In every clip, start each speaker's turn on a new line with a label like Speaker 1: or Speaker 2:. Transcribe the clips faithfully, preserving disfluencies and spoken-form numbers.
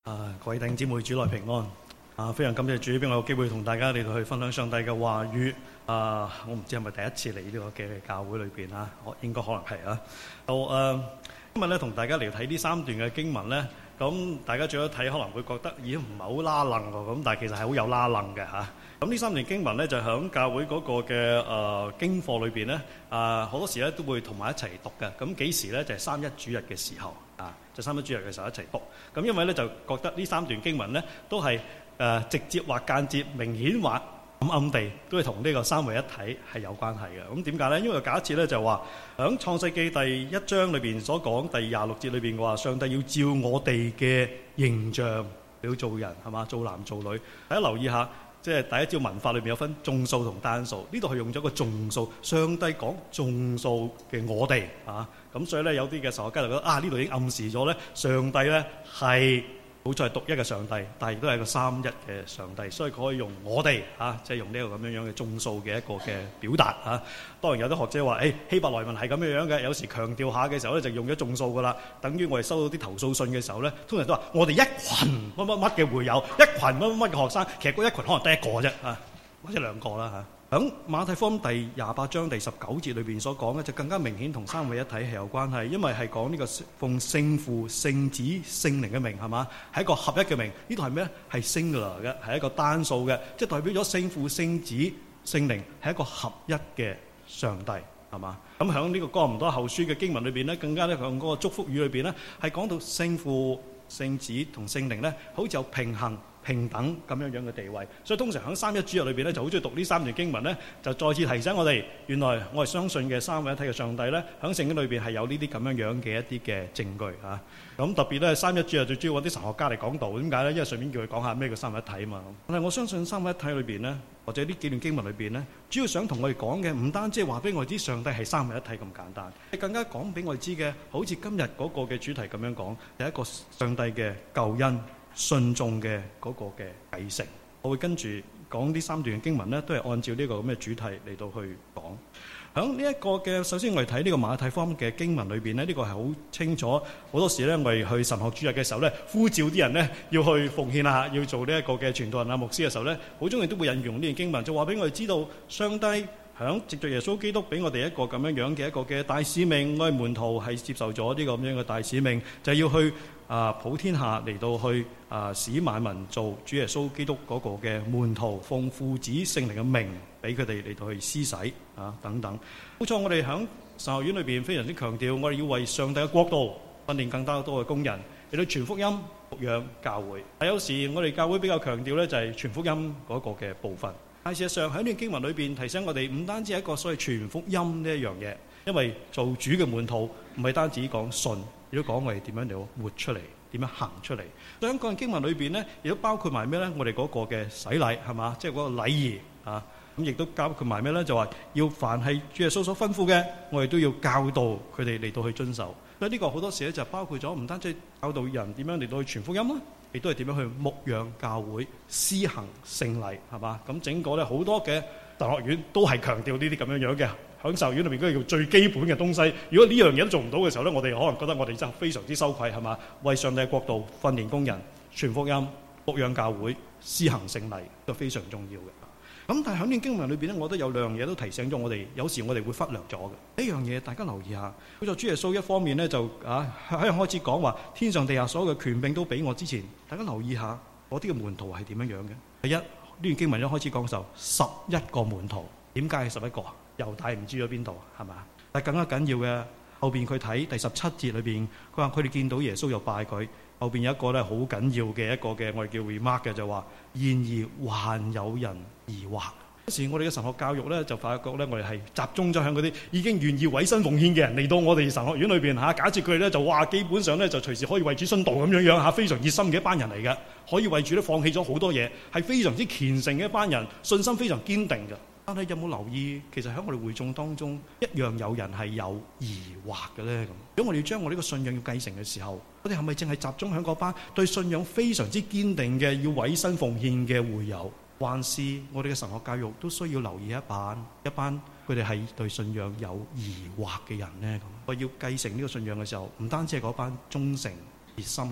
Speaker 1: 啊，各位弟兄姊妹，主內平安。啊，非常感謝主俾我有機會同大家嚟到去分享上帝嘅話語。啊，我唔知係咪第一次嚟呢個嘅教會裏邊啊？我應該可能係啊。就誒、啊，今日咧同大家嚟睇呢三段嘅經文咧。咁大家最多睇可能會覺得，咦唔係好拉楞喎。咁但係其實係好有拉楞嘅嚇。咁呢三段經文咧就喺教會嗰個嘅誒、呃、經課裏邊咧，啊好多時咧都會同埋一齊讀嘅。咁幾時咧就係、是、三一主日嘅時候啊，就三一主日嘅時候一齊讀。咁因為咧就覺得呢三段經文咧都係誒、呃、直接或間接、明顯或暗暗地都係同呢個三位一體係有關係嘅。咁點解咧？因為假設咧就話喺創世記第一章裏邊所講第廿六節裏邊嘅話，上帝要照我哋嘅形象嚟做人，係嘛？做男做女。大家留意下，即係第一招文法裏邊有分眾數同單數，呢度係用咗個眾數。上帝講眾數嘅我哋啊，咁所以咧有啲嘅神學家就覺得啊，呢度已經暗示咗咧，上帝咧係好在係獨一嘅上帝，但係亦都係個三一嘅上帝，所以佢可以用我哋嚇，即係用呢個咁樣樣嘅眾數嘅一個嘅表達嚇。當然有啲學者話，誒希伯來文係咁樣樣嘅，有時強調下嘅時候咧就用咗眾數噶啦。等於我哋收到啲投訴信嘅時候咧，通常都話我哋一群乜乜乜嘅會友，一群乜乜乜嘅學生，其實嗰一群可能得一個啫嚇，或者兩個啦嚇。喺馬太福音第廿八章第十九節裏邊所講咧，就更加明顯同三位一體係有關係，因為係講呢個奉聖父、聖子、聖靈嘅名，係嘛？係一個合一嘅名。呢度係咩咧？係 singular 嘅，係一個單數嘅，即係代表咗聖父、聖子、聖靈係一個合一嘅上帝，係嘛？咁喺呢個哥林多後書嘅經文裏邊咧，更加咧向嗰個祝福語裏邊咧，係講到聖父、聖子同聖靈咧，好似有平衡平等咁樣樣嘅地位，所以通常喺三一主日裏邊咧，就好中意讀呢三段經文咧，就再次提醒我哋，原來我係相信嘅三位一體嘅上帝咧，喺聖經裏邊係有呢啲咁樣樣嘅一啲嘅證據嚇。咁特別咧，三一主日最主要揾啲神學家嚟講道，點解咧？因為順便叫佢講下咩叫三位一體啊嘛。但係我相信三位一體裏邊咧，或者呢幾段經文裏邊咧，主要想同我哋講嘅唔單止係話俾我哋知上帝係三位一體咁簡單，係更加講俾我哋知嘅，好似今日嗰個嘅主題咁樣講，係一個上帝嘅救恩。信眾嘅嗰個嘅繼承，我會跟住講呢三段經文呢，都係按照呢個咁嘅主題嚟到去講。喺呢一個嘅，首先我哋睇呢個馬太福音嘅經文裏邊呢，呢、呢個係好清楚。好多時呢，我哋去神學主日嘅時候呢，呼召啲人呢要去奉獻啊，要做呢一個嘅傳道人啊、牧師嘅時候呢，好中意都會引用呢段經文，就話俾我哋知道上帝響藉著耶穌基督俾我哋一個咁樣樣嘅一個嘅大使命。我哋門徒係接受咗呢個咁樣嘅大使命，就係、要去啊普天下嚟到去啊使萬民做主耶穌基督嗰個嘅門徒，奉父子聖靈嘅名俾佢哋嚟到去施洗啊等等。冇錯，我哋響神學院裏邊非常之強調，我哋要為上帝嘅國度訓練更加多嘅工人嚟到傳福音、牧養教會。但有時我哋教會比較強調咧，就係傳福音嗰個嘅部分。但事實上喺呢段經文裏邊提醒我哋，唔單止係一個所謂傳福音呢一樣嘢，因為做主嘅門徒唔係單止講信，亦都講我哋點樣嚟活出嚟，點樣行出嚟。所以喺嗰段經文裏邊呢，亦都包括埋咩咧？我哋嗰個嘅洗禮係嘛，即係嗰個禮儀啊。咁亦都包括埋咩咧？就話要凡係主耶穌所吩咐嘅，我哋都要教導佢哋嚟到去遵守。所以呢個好多時咧就包括咗唔單止教導人點樣嚟到去傳福音啦，亦都係點樣去牧養教會、施行聖禮，係嘛？咁整個咧好多嘅神學院都係強調呢啲咁樣樣嘅，喺神學院裏邊嗰個叫最基本嘅東西。如果呢樣嘢都做唔到嘅時候咧，我哋可能覺得我哋真係非常之羞愧，係嘛？為上帝國度訓練工人、傳福音、牧養教會、施行聖禮，都非常重要嘅。咁但係喺呢段經文裏邊咧，我覺得有兩樣嘢都提醒咗我哋，有時我哋會忽略咗嘅。呢樣嘢大家留意下，好似主耶穌一方面咧就啊喺開始講話天上地下所有嘅權柄都俾我之前，大家留意下嗰啲嘅門徒係點樣樣嘅。第一，呢段經文一開始講就十一個門徒，點解係十一個啊？猶大唔知咗邊度係嘛？但係更加緊要嘅後邊佢睇第十七節裏邊，佢話佢哋見到耶穌又拜佢。後邊有一個咧好緊要嘅一個嘅我哋叫 remark 嘅，就話然而還有人疑惑。有時我哋嘅神學教育咧就發覺咧，我哋係集中咗喺嗰啲已經願意委身奉獻嘅人嚟到我哋神學院裏邊嚇。假設佢哋咧就話基本上咧就隨時可以為主殉道咁樣樣嚇，非常熱心嘅一班人嚟嘅，可以為主咧放棄咗好多嘢，係非常之虔誠嘅一班人，信心非常堅定嘅。但係有冇留意，其實喺我哋會眾當中，一樣有人係有疑惑嘅咧咁。如果我哋要將我呢個信仰要繼承嘅時候，我哋係咪淨係集中喺嗰班對信仰非常之堅定嘅要委身奉獻嘅會友，還是我哋嘅神學教育都需要留意一班一班佢哋係對信仰有疑惑嘅人呢？咁我要繼承呢個信仰嘅時候，唔單止係嗰班忠誠熱心嘅人，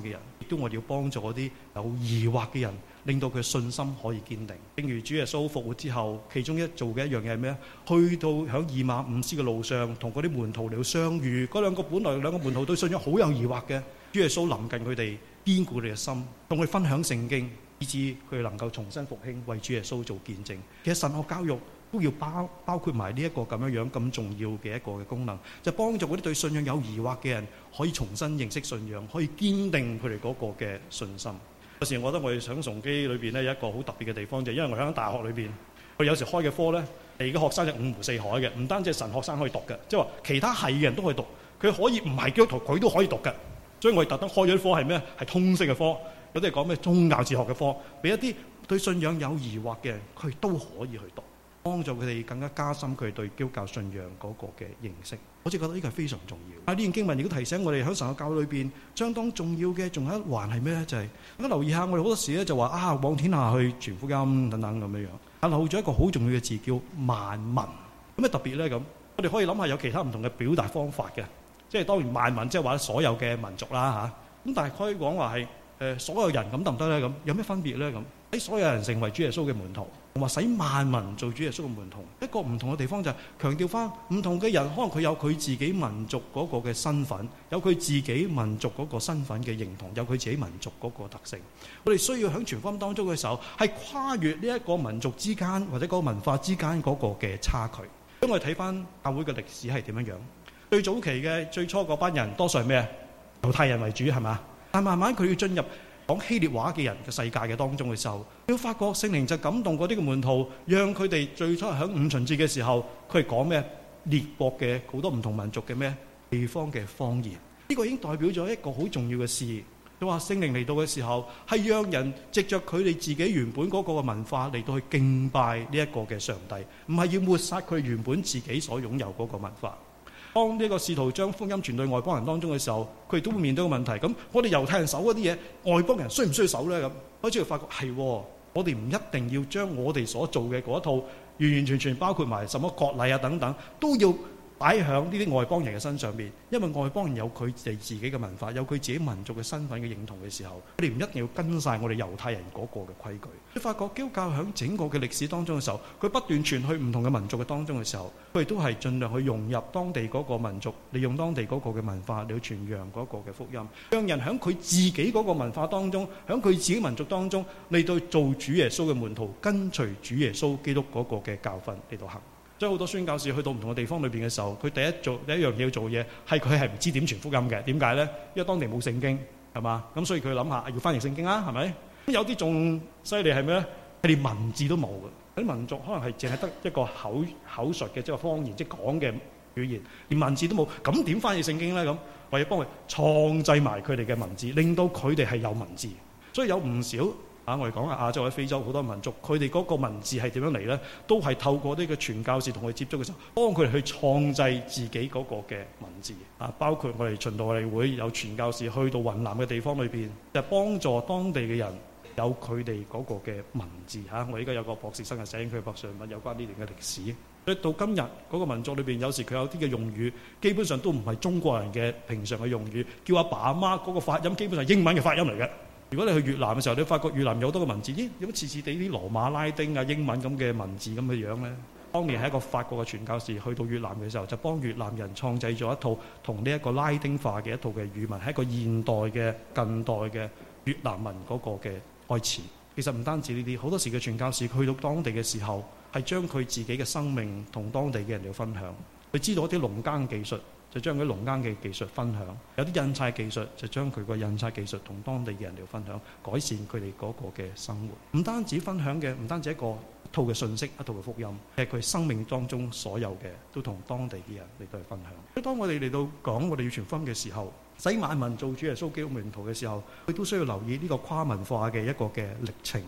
Speaker 1: 都我哋要幫助嗰啲有疑惑嘅人，令到佢信心可以堅定。正如主耶穌復活之後，其中一做嘅一樣嘢係咩？去到響以馬忤斯嘅路上，同嗰啲門徒嚟到相遇。嗰兩個本來兩個門徒對信仰好有疑惑嘅，主耶穌臨近佢哋，堅固佢哋嘅心，同佢分享聖經，以致佢哋能夠重新復興，為主耶穌做見證。其實神學教育都要包包括埋呢一個咁樣樣咁重要嘅一個嘅功能，就幫助嗰啲對信仰有疑惑嘅人可以重新認識信仰，可以堅定佢哋嗰個嘅信心。有時我覺得我哋響崇基裏邊咧有一個好特別嘅地方，就係因為我喺大學裏邊，我有時開嘅科咧，嚟嘅學生就五湖四海嘅，唔單止係神學生可以讀嘅，即係話其他系嘅人都可以讀，佢可以唔係基督徒佢都可以讀嘅。所以我哋特登開咗啲科係咩？係通識嘅科，有啲係講咩宗教哲學嘅科，俾一啲對信仰有疑惑嘅人，佢都可以去讀，幫助佢哋更加加深佢哋對基督教信仰嗰個嘅認識。我只覺得呢個係非常重要。啊，呢段經文亦都提醒我哋喺神嘅教會裏邊，相當重要嘅仲有一環係咩咧？就係大家留意下，我哋好多時咧就話啊，往天下去傳福音等等咁樣樣，但漏咗一個好重要嘅字叫萬民。咁咩特別咧？咁我哋可以諗下有其他唔同嘅表達方法嘅。即係當然萬民，即係話所有嘅民族啦嚇。咁但係可以講話係誒所有人咁得唔得咧？咁有咩分別咧？咁喺所有人成為主耶穌嘅門徒，同埋使萬民做主耶穌嘅門徒，一個唔同嘅地方就係強調翻唔同嘅人，可能佢有佢自己民族嗰個嘅身份，有佢自己民族嗰個身份嘅認同，有佢自己民族嗰個特性。我哋需要喺傳福音當中嘅時候，係跨越呢一個民族之間或者嗰個文化之間嗰個嘅差距。咁我哋睇翻教會嘅歷史係點樣樣？最早期嘅最初嗰班人多數係咩？猶太人為主係嘛？但慢慢佢要進入講希臘話嘅人嘅世界嘅當中嘅時候，你會發覺聖靈就感動嗰啲嘅門徒，讓佢哋最初喺五旬節嘅時候，佢係講咩？列國嘅好多唔同民族嘅咩地方嘅方言。呢個已經代表咗一個好重要嘅事。佢話聖靈嚟到嘅時候，係讓人藉着佢哋自己原本嗰個文化嚟到去敬拜呢一個嘅上帝，唔係要抹殺佢原本自己所擁有嗰個文化。當呢個使徒將福音傳對外邦人當中嘅時候，佢哋都會面對一個問題。咁我哋猶太人守嗰啲嘢，外邦人需唔需要守咧？咁開始就發覺係，我哋唔一定要將我哋所做嘅嗰一套完完全全包括埋什麼割禮啊等等，都要擺喺呢啲外邦人嘅身上邊。因為外邦人有佢哋自己嘅文化，有佢自己民族嘅身份嘅認同嘅時候，佢哋唔一定要跟晒我哋猶太人嗰個嘅規矩。你發覺基督教喺整個嘅歷史當中嘅時候，佢不斷傳去唔同嘅民族嘅當中嘅時候，佢哋都係盡量去融入當地嗰個民族，利用當地嗰個嘅文化嚟去傳揚嗰個嘅福音，讓人喺佢自己嗰個文化當中，喺佢自己民族當中嚟到做主耶穌嘅門徒，跟隨主耶穌基督嗰個嘅教訓嚟到行。所以好多宣教士去到唔同嘅地方裏邊嘅時候，佢第一做第一樣嘢要做嘢係佢係唔知點傳福音嘅。點解咧？因為當地冇聖經，係嘛？咁所以佢諗下要翻譯聖經啦，係咪？咁有啲仲犀利係咩咧？係連文字都冇嘅。啲民族可能係淨係得一個口口述嘅，即係方言，即係講嘅語言，連文字都冇。咁點翻譯聖經咧？咁為咗幫佢創製埋佢哋嘅文字，令到佢哋係有文字。所以有唔少。啊！我哋講亞洲喺非洲好多民族，佢哋嗰個文字係點樣嚟咧？都係透過呢個傳教士同佢接觸嘅時候，幫佢哋去創製自己嗰個嘅文字。啊，包括我哋循道衛理會有傳教士去到雲南嘅地方裏邊，就幫助當地嘅人有佢哋嗰個嘅文字。嚇、啊！我依家有個博士生係寫緊佢博士論文有關呢段嘅歷史。所以到今日嗰個民族裏邊，有時佢有啲嘅用語，基本上都唔係中國人嘅平常嘅用語，叫阿爸阿媽嗰個發音基本上係英文嘅發音嚟嘅。如果你去越南嘅時候，你發覺越南有好多個文字，咦？有冇似似地啲羅馬拉丁啊、英文咁嘅文字咁嘅樣咧？當年係一個法國嘅傳教士去到越南嘅時候，就幫越南人創製咗一套同呢一個拉丁化嘅一套嘅語文，係一個現代嘅近代嘅越南文嗰個嘅開始。其實唔單止呢啲，好多時嘅傳教士去到當地嘅時候，係將佢自己嘅生命同當地嘅人嚟分享。佢知道一啲農耕技術，就將佢農耕嘅技術分享；有啲印刷技術，就將佢個印刷技術同當地嘅人嚟分享，改善佢哋嗰個嘅生活。唔單止分享嘅，唔單止一個一套嘅信息，一套嘅福音，係佢生命當中所有嘅，都同當地嘅人嚟到去分享。所以當我哋嚟到講我哋要傳福音嘅時候，使萬民做主耶穌基督門徒嘅時候，佢都需要留意呢個跨文化嘅一個嘅歷程。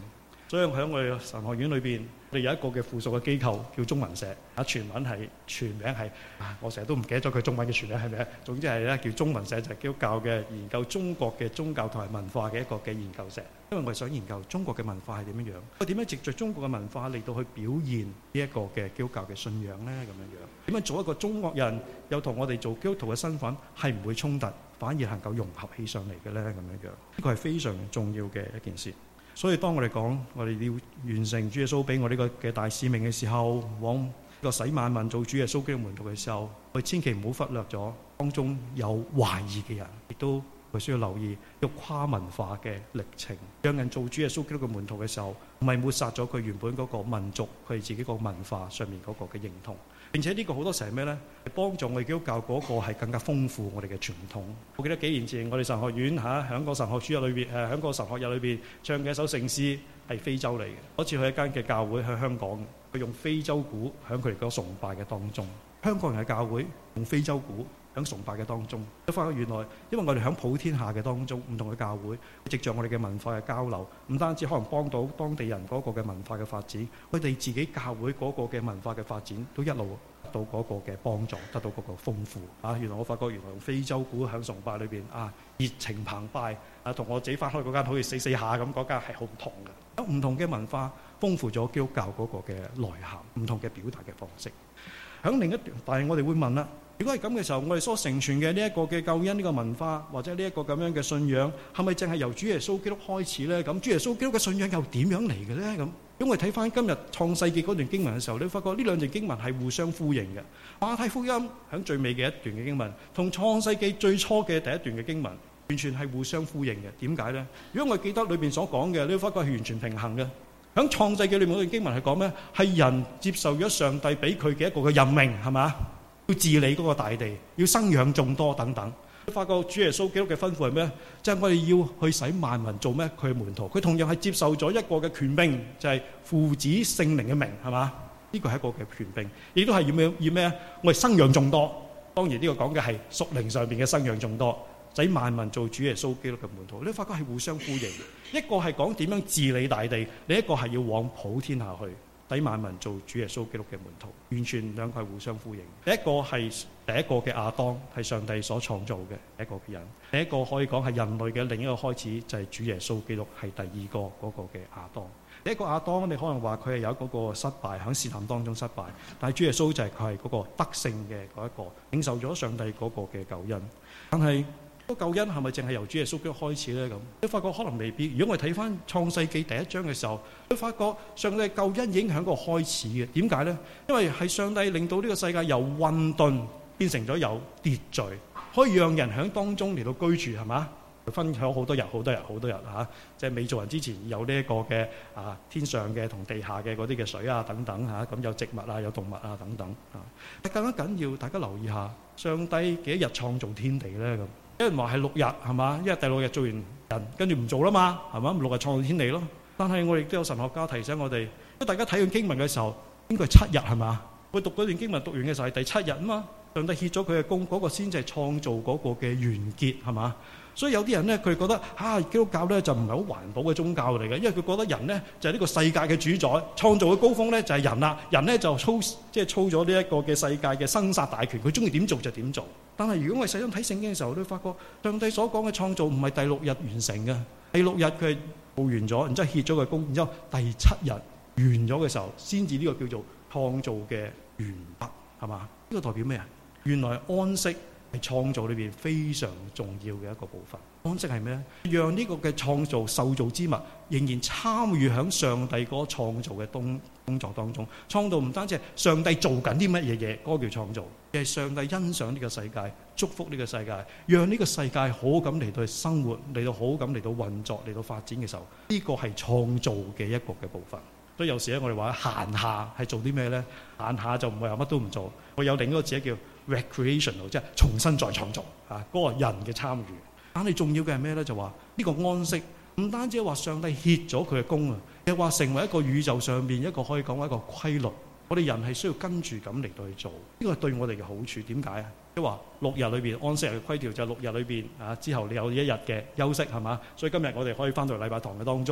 Speaker 1: 所以喺我哋神學院裏邊，我哋有一個嘅附屬嘅機構叫中文社，啊全文係全名係，我成日都唔記得咗佢中文嘅全名係咩？總之係咧叫中文社，就係基督教嘅研究中國嘅宗教同埋文化嘅一個嘅研究社。因為我哋想研究中國嘅文化係點樣樣，我點樣藉著中國嘅文化嚟到去表現呢一個嘅基督教嘅信仰咧？咁樣樣點樣做一個中國人，又同我哋做基督徒嘅身份係唔會衝突，反而能夠融合起上嚟嘅咧？咁樣樣呢個係非常重要嘅一件事。所以當我哋講我哋要完成主耶穌俾我呢個嘅大使命嘅時候，往呢個使萬民做主耶穌基督門徒嘅時候，我哋千祈唔好忽略咗當中有懷疑嘅人，亦都佢需要留意一個跨文化嘅歷程，讓人做主耶穌基督嘅門徒嘅時候，唔係抹殺咗佢原本嗰個民族佢自己個文化上面嗰個嘅認同。並且呢個好多時係咩呢？係幫助我哋基督教嗰個係更加豐富我哋嘅傳統。我記得幾年前我哋神學院嚇喺個神學主日裏邊誒喺個神學日裏邊唱嘅一首聖詩係非洲嚟嘅。嗰次去一間嘅教會喺香港，佢用非洲鼓喺佢哋嗰崇拜嘅當中。香港人嘅教會用非洲鼓喺崇拜嘅當中，都發覺原來因為我哋喺普天下嘅當中唔同嘅教會，藉著我哋嘅文化嘅交流，唔單止可能幫到當地人嗰個嘅文化嘅發展，佢哋自己教會嗰個嘅文化嘅發展都一路得到嗰個嘅幫助，得到嗰個豐富啊！原來我發覺原來用非洲鼓喺崇拜裏邊啊，熱情澎湃啊，同我自己翻開嗰間好似死死下咁嗰間係好唔同嘅。有唔同嘅文化豐富咗基督教嗰個嘅內涵，唔同嘅表達嘅方式。喺另一段，但係我哋會問啦，如果係咁嘅時候，我哋所承傳嘅呢一個嘅救恩呢個文化，或者呢一個咁樣嘅信仰，係咪淨係由主耶穌基督開始咧？咁主耶穌基督嘅信仰又點樣嚟嘅咧？咁因為睇翻今日創世記嗰段經文嘅時候，你會發覺呢兩段經文係互相呼應嘅。馬太福音喺最尾嘅一段嘅經文，同創世記最初嘅第一段嘅經文，完全係互相呼應嘅。點解咧？如果我記得裏邊所講嘅，你會發覺係完全平衡嘅。喺創世記裏面嗰段經文係講咩？係人接受咗上帝俾佢嘅一個嘅任命，係嘛？要治理嗰個大地，要生養眾多等等。發覺主耶穌基督嘅吩咐係咩？就係我哋要去使萬民做咩？佢嘅門徒。佢同樣係接受咗一個嘅權柄，就係父子聖靈嘅名，係嘛？呢個係一個嘅權柄，亦都係要咩？要咩？我哋生養眾多。當然呢個講嘅係屬靈上邊嘅生養眾多，使萬民做主耶穌基督嘅門徒。你發覺係互相呼應，一個係講點樣治理大地，另一個係要往普天下去，使萬民做主耶穌基督嘅門徒。完全兩個係互相呼應。第一個係第一個嘅亞當，係上帝所創造嘅一個嘅人。第一個可以講係人類嘅另一個開始，就係主耶穌基督係第二個嗰個嘅亞當。第一個亞當，你可能話佢係有嗰個失敗，喺試探當中失敗，但係主耶穌就係佢係嗰個得勝嘅嗰一個，領受咗上帝嗰個嘅救恩。但係個救恩係咪淨係由主耶穌基督開始咧？咁你發覺可能未必。如果我哋睇翻創世記第一章嘅時候，你發覺上帝救恩影響個開始嘅。點解咧？因為係上帝令到呢個世界由混沌變成咗有秩序，可以讓人喺當中嚟到居住，係嘛？分享好多日、好多日、好多日嚇，即係未做人之前有呢一個嘅啊天上嘅同地下嘅嗰啲嘅水啊等等嚇，咁有植物啊、有動物啊等等啊。但更加緊要，大家留意下，上帝幾多日創造天地咧？咁有人話係六日係嘛？因為第六日做完人，跟住唔做啦嘛，係嘛？六日創造天地咯。但係我哋都有神學家提醒我哋，因為大家睇完經文嘅時候，應該係七日係嘛？我讀嗰段經文讀完嘅時候係第七日啊嘛。上帝歇咗佢嘅工，嗰個先至係創造嗰個嘅完結係嘛？所以有啲人咧，佢覺得啊，基督教咧就唔係好環保嘅宗教嚟嘅，因為佢覺得人咧就係呢個世界嘅主宰，創造嘅高峰咧就係人啦，人咧就操即係操咗呢一個嘅世界嘅生殺大權，佢中意點做就點做。但係如果我哋細心睇聖經嘅時候，都發覺上帝所講嘅創造唔係第六日完成嘅，第六日佢係做完咗，然之後歇咗佢工，然之後第七日完咗嘅時候，先至呢個叫做創造嘅完畢，係嘛？呢個代表咩啊？原來安息係創造裏邊非常重要嘅一個部分。安息係咩咧？讓呢個嘅創造受造之物仍然參與喺上帝嗰個創造嘅工工作當中。創造唔單止係上帝做緊啲乜嘢嘢，嗰個叫創造，而係上帝欣賞呢個世界，祝福呢個世界，讓呢個世界好咁嚟到生活，嚟到好咁嚟到運作，嚟到發展嘅時候，呢個係創造嘅一個嘅部分。所以有時咧，我哋話閒下係做啲咩咧？閒下就唔係話乜都唔做。我有另一個字叫 recreational， 即係重新再創造啊，嗰個人嘅參與。但係重要嘅係咩咧？就話呢個安息唔單止係話上帝歇咗佢嘅工啊，又話成為一個宇宙上面一個可以講話一個規律。我哋人係需要跟住咁嚟到去做，呢個係對我哋嘅好處。點解啊？即係話六日裏邊安息日嘅規條就係六日裏邊啊，之後你有一日嘅休息係嘛？所以今日我哋可以翻到禮拜堂嘅當中。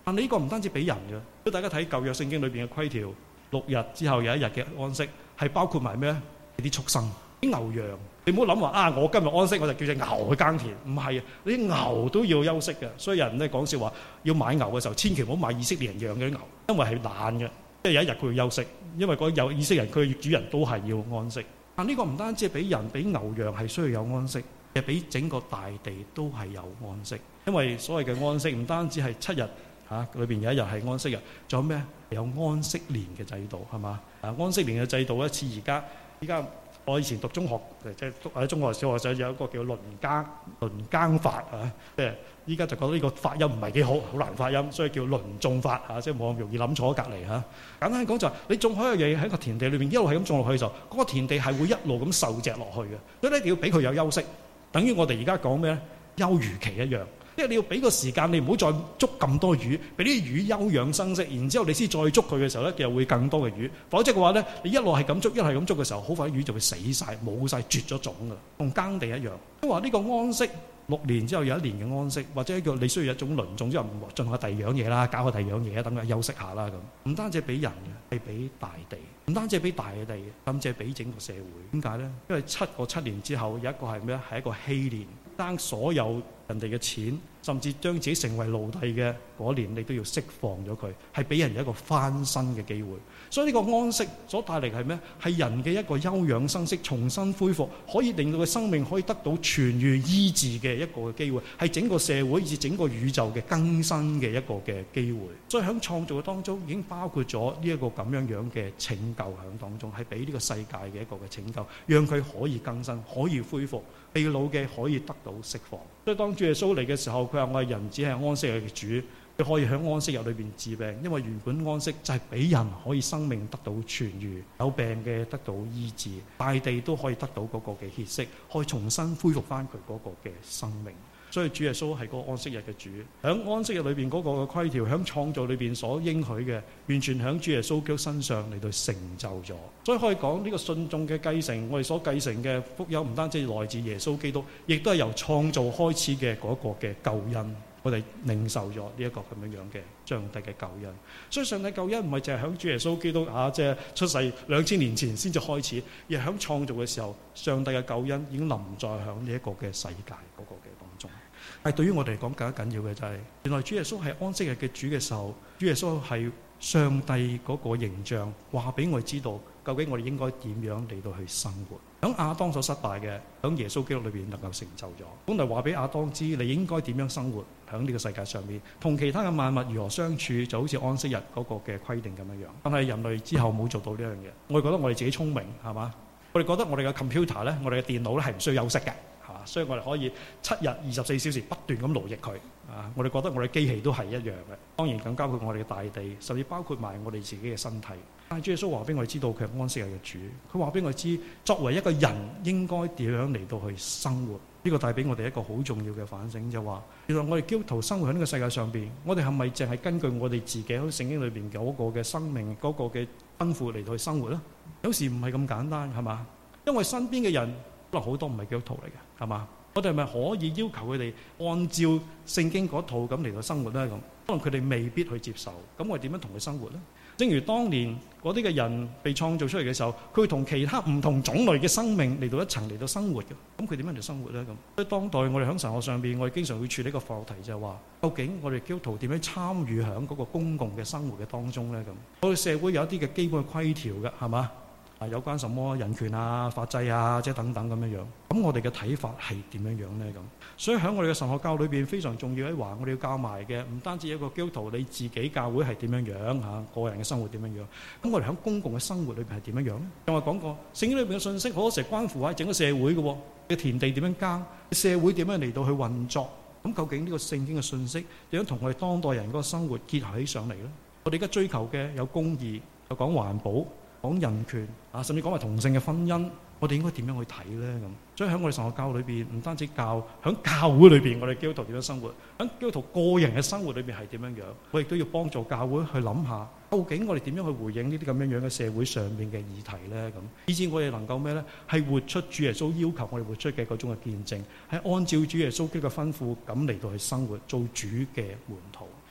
Speaker 1: 但呢個唔單止俾人嘅，如果大家睇舊約聖經裏邊嘅規條，六日之後有一日嘅安息，係包括埋咩咧？啲畜生、啲牛羊。你唔好諗話啊！我今日安息，我就叫隻牛去耕田。唔係啊，你啲牛都要休息嘅。所以有人咧講笑話，要買牛嘅時候，千祈唔好買以色列人養嘅啲牛，因為係懶嘅，即係有一日佢要休息。因為嗰有以色列人，佢主人都係要安息。但呢個唔單止係俾人，俾牛羊係需要有安息，係俾整個大地都係有安息。因為所謂嘅安息唔單止係七日嚇，裏邊有一日係安息日，仲有咩？有安息年嘅制度係嘛？啊，安息年嘅制度咧，似而家依家。我以前讀中學，即係喺中學、小學時有一個叫輪耕輪耕法啊，即係依家就覺得呢個發音唔係幾好，好難發音，所以叫輪種法啊，即係冇咁容易諗錯隔離嚇。簡單講就係你種開嘅嘢喺個田地裏邊一路係咁種落去嘅時候，嗰個田地係會一路咁受隻落去嘅，所以咧你要俾佢有休息，等於我哋而家講咩咧？休漁期一樣。即係你要俾個時間，你唔好再捉咁多魚，俾啲魚休養生息，然之後你先再捉佢嘅時候咧，又會更多嘅魚。否則嘅話咧，你一路係咁捉，一路係咁捉嘅時候，好快啲魚就會死晒，冇晒，絕咗種㗎。同耕地一樣，即係話呢個安息六年之後有一年嘅安息，或者叫你需要一種輪種之後進下第二樣嘢啦，搞下第二樣嘢，等佢休息下啦咁。唔單止係俾人嘅，係俾大地，唔單止係俾大地，甚至係俾整個社會。點解咧？因為七個七年之後有一個係咩？係一個禧年，當所有人哋嘅錢，甚至將自己成為奴隸嘅嗰年，你都要釋放咗佢，係俾人有一個翻身嘅機會。所以呢個安息所帶嚟係咩？係人嘅一個休養生息、重新恢復，可以令到佢生命可以得到痊癒醫治嘅一個嘅機會，係整個社會以至整個宇宙嘅更新嘅一個嘅機會。所以喺創造嘅當中已經包括咗呢一個咁樣樣嘅拯救喺當中，係俾呢個世界嘅一個嘅拯救，讓佢可以更新、可以恢復，被擄嘅可以得到釋放。所以當主耶穌嚟嘅時候，佢話我係人子係安息日嘅主。佢可以喺安息日裏邊治病，因為原本安息就係俾人可以生命得到痊癒，有病嘅得到醫治，大地都可以得到嗰個嘅歇息，可以重新恢復翻佢嗰個嘅生命。所以主耶穌係個安息日嘅主，喺安息日裏邊嗰個嘅規條，喺創造裏邊所應許嘅，完全喺主耶穌基督身上嚟到成就咗。所以可以講呢個信眾嘅繼承，我哋所繼承嘅福音唔單止來自耶穌基督，亦都係由創造開始嘅嗰個嘅救恩。我哋領受咗呢一個咁樣樣嘅上帝嘅救恩，所以上帝救恩唔係淨係響主耶穌基督啊，即係出世兩千年前先至開始，而係響創造嘅時候，上帝嘅救恩已經臨在響呢一個嘅世界嗰個嘅當中。但係對於我哋嚟講更加緊要嘅就係，原來主耶穌係安息日嘅主嘅時候，主耶穌係上帝嗰個形象，話俾我哋知道究竟我哋應該點樣嚟到去生活。響亞當所失敗嘅，響耶穌基督裏邊能夠成就咗。本來話俾亞當知你應該點樣生活響呢個世界上面，同其他嘅萬物如何相處，就好似安息日嗰個嘅規定咁樣樣。但係人類之後冇做到呢樣嘢，我哋覺得我哋自己聰明係嘛？我哋覺得我哋嘅 computer 咧，我哋嘅電腦咧係唔需要休息嘅，係嘛？所以我哋可以七日二十四小時不斷咁勞役佢啊！我哋覺得我哋機器都係一樣嘅，當然更包括我哋嘅大地，甚至包括埋我哋自己嘅身體。但係主耶穌話俾我哋知道佢係安息日嘅主，佢話俾我哋知作為一個人應該點樣嚟到去生活。呢個帶俾我哋一個好重要嘅反省，就話原來我哋基督徒生活喺呢個世界上邊，我哋係咪淨係根據我哋自己喺聖經裏邊嗰個嘅生命嗰個嘅吩咐嚟到去生活咧？有時唔係咁簡單，係嘛？因為身邊嘅人可能好多唔係基督徒嚟嘅，係嘛？我哋係咪可以要求佢哋按照聖經嗰套咁嚟到生活咧？咁可能佢哋未必去接受，咁我哋點樣同佢生活咧？正如當年嗰啲嘅人被創造出嚟嘅時候，佢會同其他唔同種類嘅生命嚟到一層嚟到生活嘅。咁佢點樣嚟生活咧？咁所以當代我哋喺神學上邊，我哋經常會處理一個課題，就係話究竟我哋基督徒點樣參與喺嗰個公共嘅生活嘅當中咧？咁我哋社會有一啲嘅基本嘅規條嘅，係嘛？啊，有關什麼人權啊、法制啊，即係等等咁樣樣。咁我哋嘅睇法係點樣樣咧？咁所以喺我哋嘅神學教裏邊非常重要一環，我哋要教埋嘅唔單止一個基督徒你自己教會係點樣樣嚇，個人嘅生活點樣樣。咁我哋喺公共嘅生活裏邊係點樣樣咧？因為講過聖經裏邊嘅信息好多時係關乎喺整個社會嘅喎，嘅田地點樣耕，社會點樣嚟到去運作。咁究竟呢個聖經嘅信息點樣同我哋當代人嗰個生活結合起上嚟咧？我哋而家追求嘅有公義，有講環保，講人權啊，甚至講埋同性嘅婚姻，我哋應該點樣去睇咧？咁所以喺我哋神學教裏邊，唔單止教喺教會裏邊，我哋基督徒點樣生活，喺基督徒個人嘅生活裏邊係點樣樣，我亦都要幫助教會去諗下，究竟我哋點樣去回應呢啲咁樣樣嘅社會上面嘅議題咧？咁以至我哋能夠咩咧？係活出主耶穌要求我哋活出嘅嗰種嘅見證，係按照主耶穌基督嘅吩咐咁嚟到去生活，做主嘅門徒。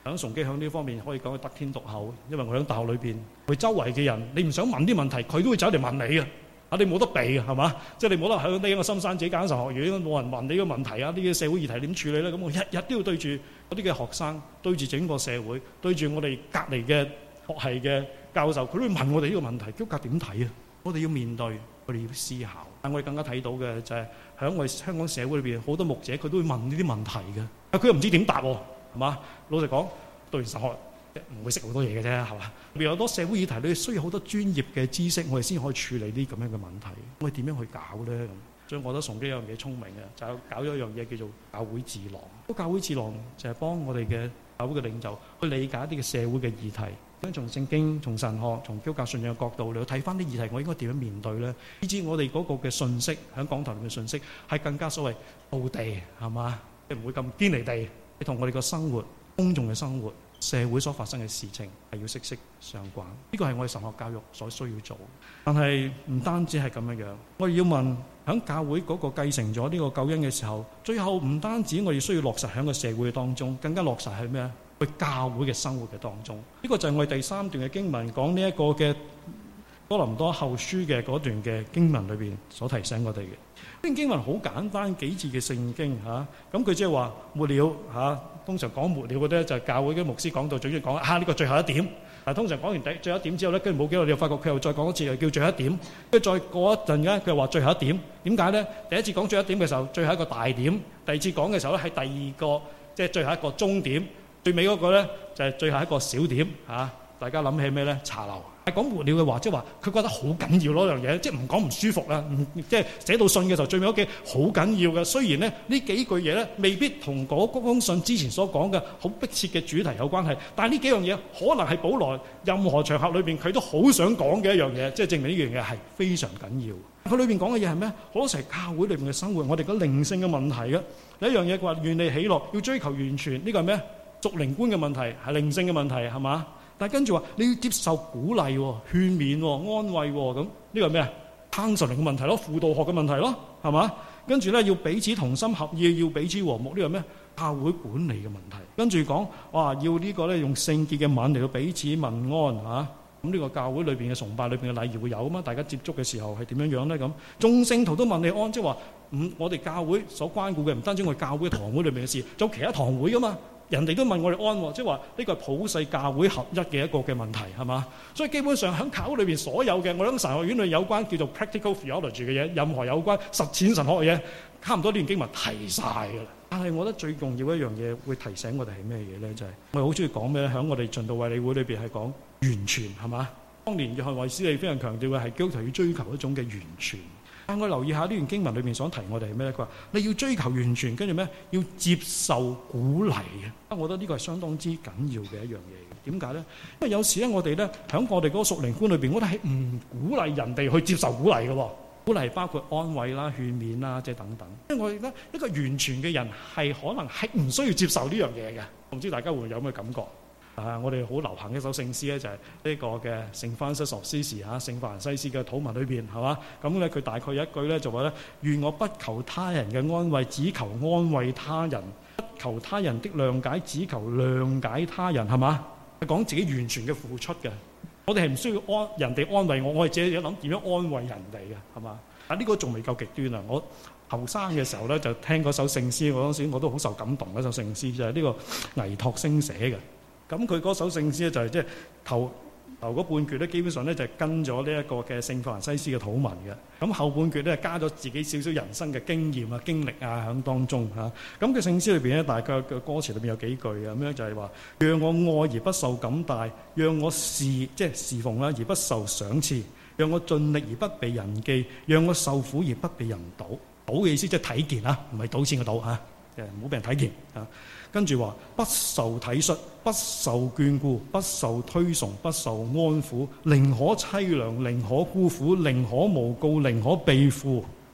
Speaker 1: 響崇基響呢方面可以講佢得天獨厚，因為我喺大學裏邊，佢周圍嘅人，你唔想問啲問題，佢都會走嚟問你嘅。啊，你冇得避嘅係嘛？即係你冇得響呢個深山自己揀神學院，冇人問你個問題啊！呢啲社會議題點處理咧？咁我日日都要對住嗰啲嘅學生，對住整個社會，對住我哋隔離嘅學系嘅教授，佢都會問我哋呢個問題，基督教點睇啊？我哋要面對，我哋要思考。但我哋更加睇到嘅就係喺我哋香港社會裏邊，好多牧者佢都會問呢啲問題嘅，啊佢又唔知點答喎，係嘛？老實講，讀完神學唔會識好多嘢嘅啫，係嘛？有好多社會議題，你需要好多專業嘅知識，我哋先可以處理啲咁樣嘅問題。我哋點樣去搞咧？咁所以我覺得崇基有樣嘢聰明嘅，就搞咗一樣嘢叫做教會智囊。個教會智囊就係幫我哋嘅教會嘅領袖去理解一啲嘅社會嘅議題，咁從聖經、從神學、從基督教信仰嘅角度嚟去睇翻啲議題，我應該點樣面對咧？以至我哋嗰個嘅信息喺講台裏面嘅信息係更加所謂道地，係嘛？即係唔會咁堅離地，你同我哋個生活、公眾嘅生活、社會所發生嘅事情係要息息相關，呢個係我哋神學教育所需要做。但係唔單止係咁樣樣，我哋要問喺教會嗰個繼承咗呢個救恩嘅時候，最後唔單止我哋需要落實喺個社會當中，更加落實係咩啊？去教會嘅生活嘅當中。呢個就係我哋第三段嘅經文講呢一個嘅哥林多後書嘅嗰段嘅經文裏邊所提醒我哋嘅。呢段經文好簡單幾字嘅聖經嚇，咁佢即係話末了嚇。通常講末了嗰啲就係教會嘅牧師講到最中意講啊呢個最後一點。但係通常講完第最後一點之後咧，跟住冇幾耐你就發覺佢又再講一次，又叫最後一點。跟住再過一陣間，佢又話最後一點。點解咧？第一次講最後一點嘅時候，最後一個大點；第二次講嘅時候咧，係第二個即係最後一個終點。最尾嗰個咧就係最後一個小點嚇。大家諗起咩咧？茶樓。係講末了嘅話，即係話佢覺得好緊要嗰樣嘢，即係唔講唔舒服啦。即係寫到信嘅時候，最尾嗰幾好緊要嘅。雖然咧呢幾句嘢咧未必同嗰封信之前所講嘅好迫切嘅主題有關係，但係呢幾樣嘢可能係保羅任何場合裏邊佢都好想講嘅一樣嘢，即係證明呢樣嘢係非常緊要。佢裏邊講嘅嘢係咩？好多時係教會裏邊嘅生活，我哋嘅靈性嘅問題嘅。有一樣嘢佢話願你喜樂，要追求完全，呢個係咩？屬靈觀嘅問題，係靈性嘅問題，係嘛？但係跟住話你要接受鼓勵、勸勉、安慰咁，呢個係咩啊？counseling嘅問題咯，輔導學嘅問題咯，係嘛？跟住咧要彼此同心合意，要彼此和睦，呢個咩？教會管理嘅問題。跟住講哇，要呢個咧用聖潔嘅吻嚟到彼此問安嚇。咁呢個教會裏邊嘅崇拜裏邊嘅禮儀會有啊嘛？大家接觸嘅時候係點樣樣咧？咁眾聖徒都問你安，即係話唔我哋教會所關顧嘅唔單止我哋教會堂會裏邊嘅事，仲有其他堂會噶嘛？人哋都問我哋安，即係話呢個係普世教會合一嘅一個嘅問題，係嘛？所以基本上喺教會裏邊所有嘅，我諗神學院裏有關叫做 practical theology 嘅嘢，任何有關實踐神學嘅嘢，差唔多呢段經文提晒㗎啦。但係我覺得最重要一樣嘢會提醒我哋係咩嘢咧？就係、是、我哋好中意講咩？喺我哋循道衛理會裏邊係講完全，係嘛？當年約翰衛斯理非常強調嘅係基督徒要追求一種嘅完全。但我留意下呢段經文裏面所提我哋係咩咧？佢話你要追求完全，跟住咩？要接受鼓勵嘅。啊，我覺得呢個係相當之緊要嘅一樣嘢。點解咧？因為有時咧，我哋咧喺我哋嗰個屬靈觀裏邊，我哋係唔鼓勵人哋去接受鼓勵嘅喎。鼓勵包括安慰啦、勸勉啦，即係等等。因為我覺得一個完全嘅人係可能係唔需要接受呢樣嘢嘅。唔知大家會唔會有咩感覺？啊！我哋好流行一首聖詩咧，就係呢個嘅聖凡西索斯時嚇聖法蘭西斯嘅禱文裏邊係嘛？咁咧佢大概有一句咧就話咧：願我不求他人嘅安慰，只求安慰他人；不求他人的諒解，只求諒解他人。係嘛？係講自己完全嘅付出嘅。我哋係唔需要安人哋安慰我，我係自己諗點樣安慰人哋嘅係嘛？啊！呢個仲未夠極端啊！我後生嘅時候咧就聽嗰首聖詩，嗰陣時我都好受感動。嗰首聖詩就係呢個倪柝聲寫嘅。咁佢嗰首聖詩咧就係即係頭頭嗰半橛咧，基本上咧就係跟咗呢一個嘅聖法蘭西斯嘅禱文嘅。咁後半橛咧加咗自己少少人生嘅經驗啊、經歷啊喺當中嚇。咁嘅聖詩裏邊咧，大概嘅歌詞裏邊有幾句嘅，咁樣就係話：讓我愛而不受感戴，讓我侍即係侍奉啦而不受賞賜，讓我盡力而不被人記，讓我受苦而不被人賭。賭嘅意思即係睇見啊，唔係賭錢嘅賭嚇，誒唔好俾人睇見啊。跟住話不受體恤，不受眷顧，不受推崇，不受安撫，寧可凄涼，寧可孤苦，寧可誣告，寧可被負。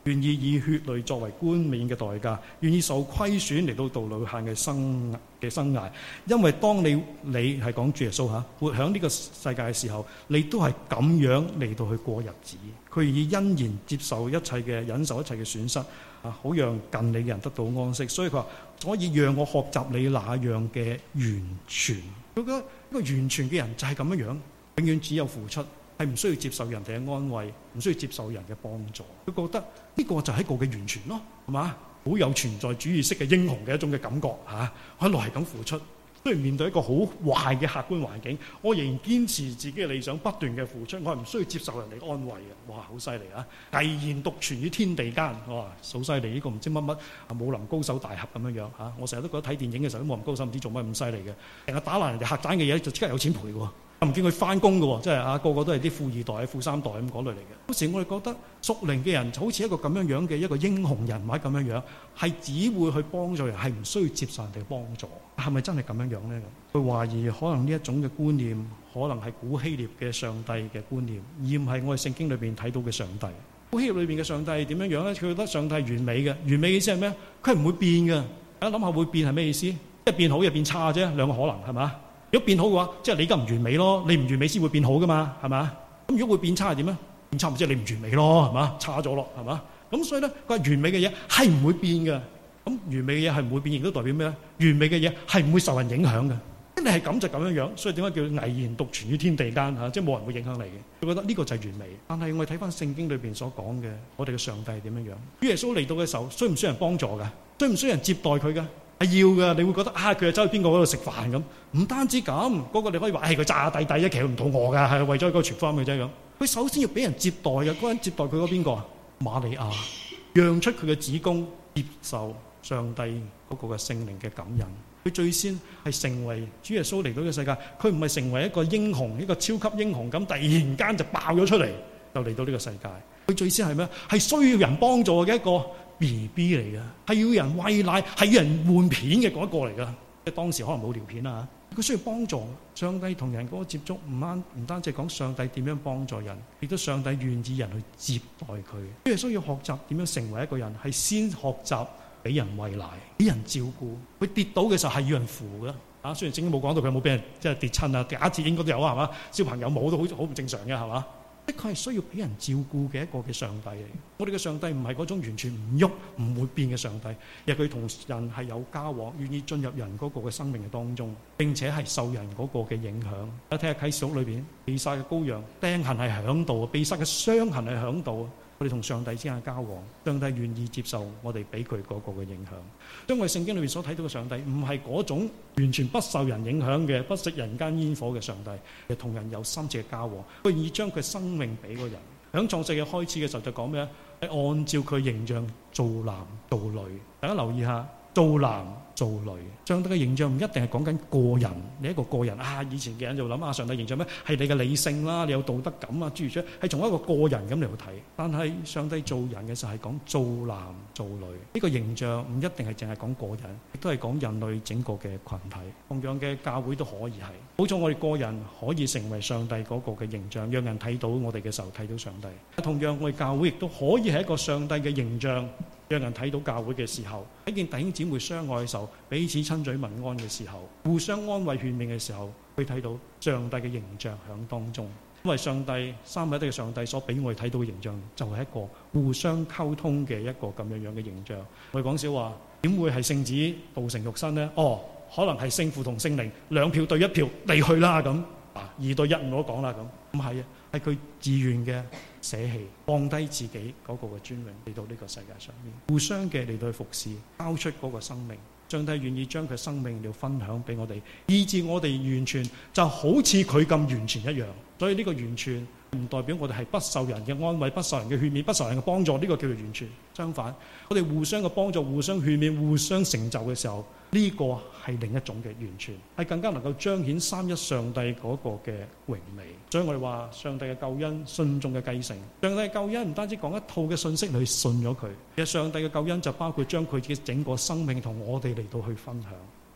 Speaker 1: 願意以血淚作為冠冕嘅代價，願意受虧損嚟到度無限嘅生嘅生涯。因為當你你係講主耶穌嚇，活喺呢個世界嘅時候，你都係咁樣嚟到去過日子。佢願意欣然接受一切嘅忍受一切嘅損失啊，好讓近你嘅人得到安息。所以佢話：所以讓我學習你那樣嘅完全。佢覺得一個完全嘅人就係咁樣樣，永遠只有付出。係唔需要接受人哋嘅安慰，唔需要接受人嘅幫助。佢覺得呢個就係一個嘅完全咯，係嘛？好有存在主義式嘅英雄嘅一種嘅感覺嚇。我一路係咁付出，雖然面對一個好壞嘅客觀環境，我仍然堅持自己嘅理想，不斷嘅付出。我係唔需要接受人哋嘅安慰嘅。哇，好犀利啊！毅然獨存於天地間，哇，好犀利！呢個唔知乜乜啊，武林高手大俠咁樣樣嚇。我成日都覺得睇電影嘅時候，啲武林高手唔知做乜咁犀利嘅，成日打爛人哋客棧嘅嘢，就即刻有錢賠喎。唔見佢翻工嘅喎，即係啊，個個都係啲富二代、富三代咁嗰類嚟嘅。有時我哋覺得屬靈嘅人就好似一個咁樣樣嘅一個英雄人物咁樣樣，係只會去幫助人，係唔需要接受人哋嘅幫助。係咪真係咁樣樣咧？佢懷疑可能呢一種嘅觀念，可能係古希臘嘅上帝嘅觀念，而唔係我哋聖經裏邊睇到嘅上帝。古希臘裏邊嘅上帝係點樣樣咧？佢覺得上帝係完美嘅，完美嘅意思係咩？佢係唔會變嘅。大家諗下會變係咩意思？一係變好，一係變差啫，兩個可能係嘛？如果變好嘅話，即係你而家唔完美咯，你唔完美先會變好噶嘛，係嘛？咁如果會變差係點啊？變差唔即係你唔完美咯，係嘛？差咗咯，係嘛？咁所以咧，佢話完美嘅嘢係唔會變嘅。咁完美嘅嘢係唔會變，亦都代表咩咧？完美嘅嘢係唔會受人影響嘅。你係咁就咁樣樣，所以點解叫毅然獨存於天地間嚇？即係冇人會影響你嘅。佢覺得呢個就係完美。但係我哋睇翻聖經裏邊所講嘅，我哋嘅上帝係點樣樣？主耶穌嚟到嘅時候，需唔需要人幫助㗎？需唔需要人接待佢㗎？係要嘅。你會覺得啊，佢係走去邊個嗰度食飯咁？唔單止咁，嗰、那個你可以話，唉、哎，佢詐帝帝一其實唔肚餓㗎，係為咗嗰個傳福音嘅啫咁。佢首先要俾人接待嘅，嗰、那個人接待佢嗰邊個啊？瑪利亞，讓出佢嘅子宮，接受上帝嗰個嘅聖靈嘅感恩。佢最先係成為主耶穌嚟到呢個世界，佢唔係成為一個英雄，一個超級英雄咁，突然間就爆咗出嚟，就嚟到呢個世界。佢最先係咩？係需要人幫助嘅一個 B B 嚟嘅，係要人餵奶，係要人換片嘅嗰一個嚟噶。即係當時可能冇尿片啦嚇，佢需要幫助。上帝同人嗰個接觸唔單唔單止講上帝點樣幫助人，亦都上帝願意人去接待佢。主耶穌要學習點樣成為一個人，係先學習俾人餵奶，俾人照顧。佢跌倒嘅時候係要人扶嘅。啊，雖然聖經冇講到佢有冇俾人即係跌親啊，假設應該都有啊，係嘛？小朋友冇都好好唔正常嘅，係嘛？的確係需要俾人照顧嘅一個嘅上帝嚟。我哋嘅上帝唔係嗰種完全唔喐唔會變嘅上帝，而係佢同人係有交往，願意進入人嗰個嘅生命嘅當中，並且係受人嗰個嘅影響。大家睇下啟示錄裏邊，被殺嘅羔羊釘痕係響度，被殺嘅傷痕係響度。我哋同上帝之間嘅交往，上帝願意接受我哋俾佢嗰個嘅影響。因為聖經裏面所睇到嘅上帝唔係嗰種完全不受人影響嘅，不食人間煙火嘅上帝，係同人有深切嘅交往。佢願意將佢生命俾個人。響創世嘅開始嘅時候就講咩？係按照佢形象造男造女。大家留意下，造男造女。上帝嘅形象唔一定係講緊個人，你一個個人啊。以前嘅人就諗啊，上帝形象咩？係你嘅理性啦，你有道德感啊，諸如此類，係從一個個人咁嚟去睇。但係上帝造人嘅時候係講造男造女，呢個形象唔一定係淨係講個人，亦都係講人類整個嘅群體。同樣嘅教會都可以係，好彩我哋個人可以成為上帝嗰個嘅形象，讓人睇到我哋嘅時候睇到上帝。同樣我哋教會亦都可以係一個上帝嘅形象，讓人睇到教會嘅時候，睇見弟兄姊妹相愛嘅時候，彼此親嘴問安嘅時候，互相安慰勸勉嘅時候，去睇到上帝嘅形象響當中。因為上帝三位一體嘅上帝所俾我哋睇到嘅形象，就係一個互相溝通嘅一個咁樣樣嘅形象。我哋講笑話，點會係聖子道成肉身呢？哦，可能係聖父同聖靈兩票對一票，你去啦咁啊，二對一唔好講啦咁。唔係啊，係佢自願嘅捨棄，放低自己嗰個嘅尊榮嚟到呢個世界上面，互相嘅嚟到去服侍，交出嗰個生命。上帝願意將佢生命嚟分享俾我哋，以致我哋完全就好似佢咁完全一樣。所以呢個完全唔代表我哋係不受人嘅安慰、不受人嘅勸勉、不受人嘅幫助，呢個叫做完全。相反，我哋互相嘅幫助、互相勸勉、互相成就嘅時候，呢個係另一種嘅完全，係更加能夠彰顯三一上帝嗰個嘅榮美。所以我哋話上帝嘅救恩，信眾嘅繼承。上帝嘅救恩唔單止講一套嘅信息，你去信咗佢，其實上帝嘅救恩就包括將佢嘅整個生命同我哋嚟到去分享。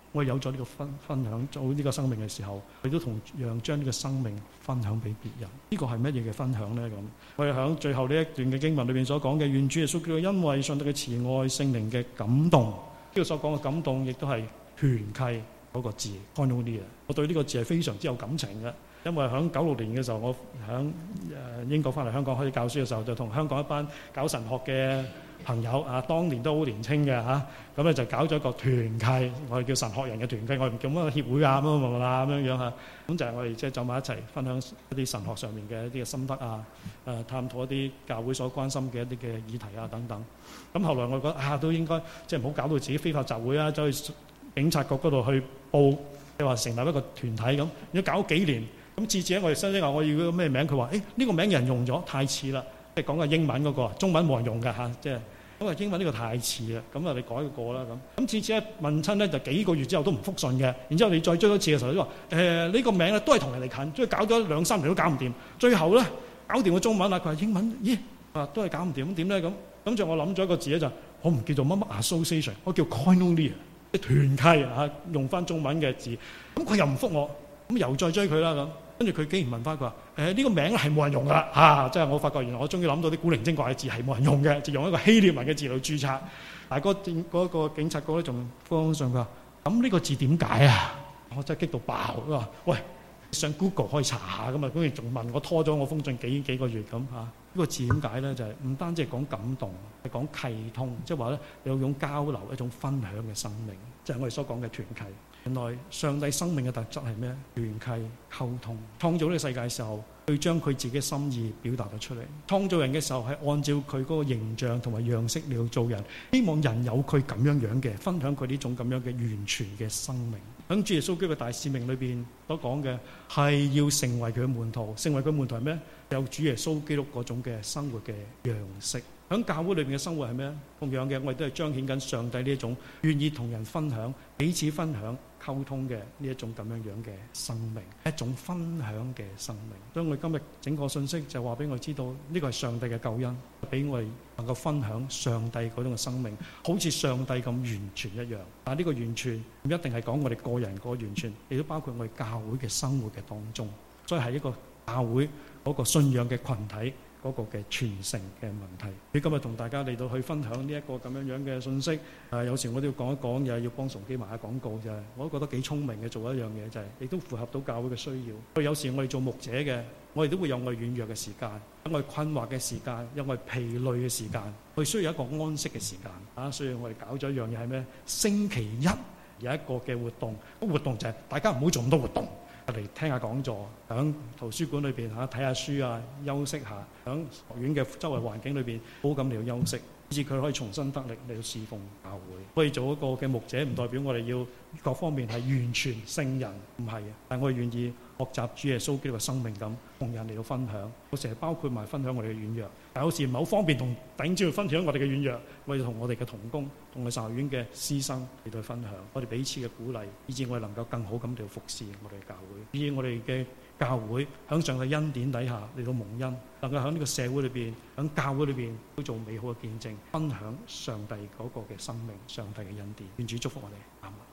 Speaker 1: 我哋有咗呢個分分享做呢個生命嘅時候，亦都同樣將呢個生命分享俾別人。呢個係乜嘢嘅分享呢？咁我哋喺最後呢一段嘅經文裏邊所講嘅，願主耶穌基督因為上帝嘅慈愛、聖靈嘅感動，呢個所講嘅感動，亦都係團契嗰個字 koinonia。我對呢個字係非常之有感情嘅。因為喺九六年嘅時候，我喺誒英國翻嚟香港開始教書嘅時候，就同香港一班搞神學嘅朋友啊，當年都好年青嘅嚇，咁咧就搞咗一個團契，我哋叫神學人嘅團契，我哋唔叫乜個協會啊乜乜乜啦咁樣樣嚇，咁就係我哋即係走埋一齊分享一啲神學上面嘅一啲嘅心得啊，誒探討一啲教會所關心嘅一啲嘅議題啊等等。咁後來我覺得啊，都應該即係唔好搞到自己非法集會啊，走去警察局嗰度去報，你話成立一個團體咁，如果搞幾年。咁次次我哋新聲話我要個咩名，佢話誒呢個名有人用咗太似啦，即係講嘅英文嗰個，中文冇人用㗎嚇，即係咁啊英文呢個太似啦，咁啊你改個個啦咁。咁次次一問親咧，就幾個月之後都唔覆信嘅，然之後你再追多次嘅時候，都話誒呢個名咧都係同人哋近，所以搞咗兩三年都搞唔掂，最後咧搞掂個中文啦，佢話英文咦啊都係搞唔掂，咁點咧咁？咁就我諗咗一個字咧，就我唔叫做乜乜 association， 我叫 koinonia， 即係團契啊，用翻中文嘅字。咁佢又唔覆我，咁又再追佢啦咁。跟住佢竟然問翻佢話：誒呢個名係冇人用㗎啦嚇！即係我發覺原來我終於諗到啲古靈精怪嘅字係冇人用嘅，就用一個希臘文嘅字嚟註冊。但係嗰警嗰個警察局咧仲幫上佢話：咁呢個字點解啊？我真係激到爆！佢話：喂，上 Google 可以查下㗎嘛？跟住仲問我拖咗我封信幾幾個月咁嚇。呢個字點解咧？就係唔單止係講感動，係講契通，即係話咧有種交流、一種分享嘅生命，即係我哋所講嘅團契。原來上帝生命嘅特質係咩？團契溝通。創造呢個世界嘅時候，佢將佢自己嘅心意表達咗出嚟。創造人嘅時候係按照佢嗰個形象同埋樣式嚟做人，希望人有佢咁樣樣嘅分享佢呢種咁樣嘅完全嘅生命。喺主耶穌基督嘅大使命裏邊所講嘅係要成為佢嘅門徒，成為佢門徒係咩？有主耶穌基督嗰種嘅生活嘅樣式。喺教會裏邊嘅生活係咩？同樣嘅，我哋都係彰顯緊上帝呢一種願意同人分享、彼此分享、溝通嘅呢一種咁樣樣嘅生命，一種分享嘅生命。所以我哋今日整個信息就話俾我知道，呢個係上帝嘅救恩，俾我哋能夠分享上帝嗰種嘅生命，好似上帝咁完全一樣。但係呢個完全唔一定係講我哋個人嗰個完全，亦都包括我哋教會嘅生活嘅當中。所以係一個教會嗰個信仰嘅群體。嗰個嘅傳承嘅問題，你今日同大家嚟到去分享呢一個咁樣樣嘅信息。誒，有時我都要講一講，又係要幫崇基賣下廣告啫。我都覺得幾聰明嘅，做一樣嘢就係，亦都符合到教會嘅需要。有時我哋做牧者嘅，我哋都會有我哋軟弱嘅時間，有我哋困惑嘅時間，有我哋疲累嘅時間，我哋需要一個安息嘅時間。啊，所以我哋搞咗一樣嘢係咩？星期一有一個嘅活動，個活動就係大家唔好做咁多活動。嚟聽下講座，喺圖書館裏邊嚇睇下書啊，休息下，喺學院嘅周圍環境裏邊好咁嚟到休息，以至佢可以重新得力嚟到侍奉教會。可以做一個嘅牧者，唔代表我哋要各方面係完全聖人，唔係嘅。但係我哋願意學習主耶穌基督嘅生命咁，同人嚟到分享。我成日包括埋分享我哋嘅軟弱，但有時唔係好方便同弟兄姊妹分享我哋嘅軟弱，我哋同我哋嘅同工、同我哋神學院嘅師生嚟到分享，我哋彼此嘅鼓勵，以至我哋能夠更好咁嚟到服侍我哋嘅教會，以至我哋嘅教會喺上帝恩典底下嚟到蒙恩，能夠喺呢個社會裏邊、喺教會裏邊都做美好嘅見證，分享上帝嗰個嘅生命、上帝嘅恩典。願主祝福我哋。阿們。